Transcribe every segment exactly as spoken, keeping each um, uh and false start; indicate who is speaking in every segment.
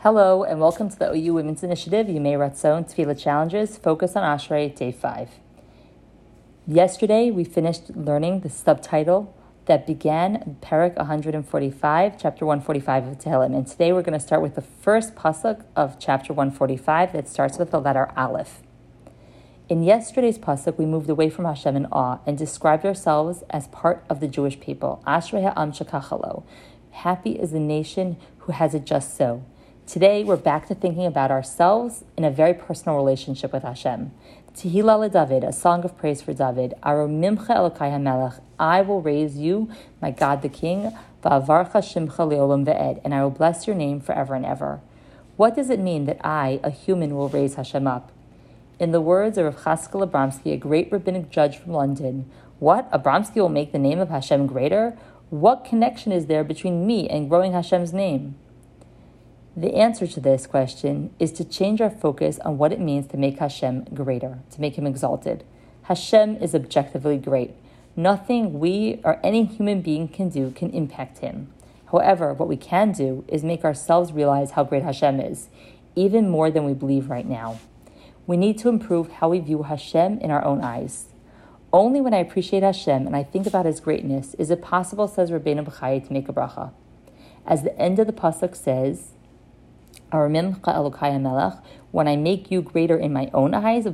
Speaker 1: Hello and welcome to the O U Women's Initiative Yimei Ratzon Tefillah Challenges, Focus on Ashrei, Day five. Yesterday we finished learning the subtitle that began Perek one forty-five, chapter one forty-five of Tehillim, and today we're going to start with the first pasuk of chapter one forty-five that starts with the letter Aleph. In yesterday's pasuk, we moved away from Hashem in awe and described ourselves as part of the Jewish people. Ashrei ha'am shekachalo. Happy is the nation who has it just so. Today, we're back to thinking about ourselves in a very personal relationship with Hashem. Tehillah LeDavid, a song of praise for David. Aromimcha Elokai HaMelech, I will raise you, my God the King, Va'avarcha Shimcha Leolam Ve'ed, and I will bless your name forever and ever. What does it mean that I, a human, will raise Hashem up? In the words of Rav Chaskel Abramsky, a great rabbinic judge from London, what? Abramsky will make the name of Hashem greater? What connection is there between me and growing Hashem's name? The answer to this question is to change our focus on what it means to make Hashem greater, to make him exalted. Hashem is objectively great. Nothing we or any human being can do can impact him. However, what we can do is make ourselves realize how great Hashem is, even more than we believe right now. We need to improve how we view Hashem in our own eyes. Only when I appreciate Hashem and I think about his greatness is it possible, says Rabbeinu B'chai, to make a bracha. As the end of the pasuk says, when I make you greater in my own eyes,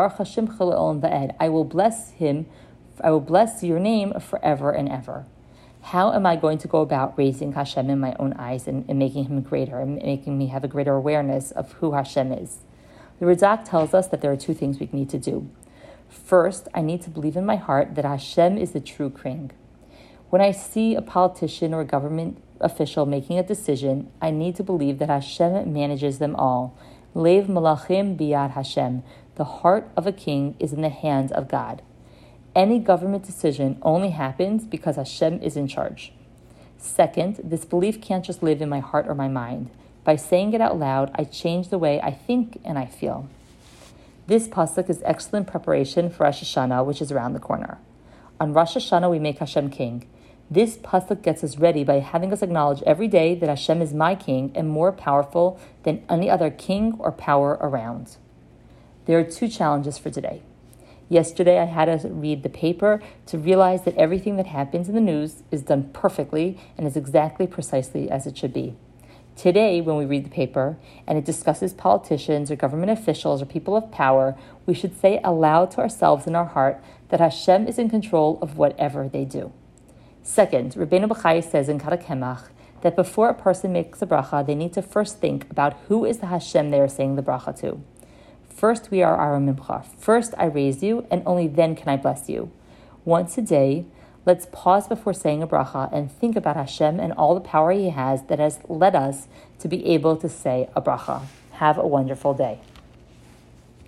Speaker 1: I will bless him, I will bless your name forever and ever. How am I going to go about raising Hashem in my own eyes and, and making him greater and making me have a greater awareness of who Hashem is? The Radak tells us that there are two things we need to do. First, I need to believe in my heart that Hashem is the true king. When I see a politician or a government official making a decision, I need to believe that Hashem manages them all. Lev malachim biyad Hashem. The heart of a king is in the hands of God. Any government decision only happens because Hashem is in charge. Second, this belief can't just live in my heart or my mind. By saying it out loud, I change the way I think and I feel. This pasuk is excellent preparation for Rosh Hashanah, which is around the corner. On Rosh Hashanah, we make Hashem king. This pasuk gets us ready by having us acknowledge every day that Hashem is my king and more powerful than any other king or power around. There are two challenges for today. Yesterday, I had to read the paper to realize that everything that happens in the news is done perfectly and is exactly precisely as it should be. Today, when we read the paper and it discusses politicians or government officials or people of power, we should say aloud to ourselves in our heart that Hashem is in control of whatever they do. Second, Rabbeinu B'chai says in Kara Kemach that before a person makes a bracha, they need to first think about who is the Hashem they are saying the bracha to. First, we are our mimcha. First, I raise you, and only then can I bless you. Once a day, let's pause before saying a bracha and think about Hashem and all the power he has that has led us to be able to say a bracha. Have a wonderful day.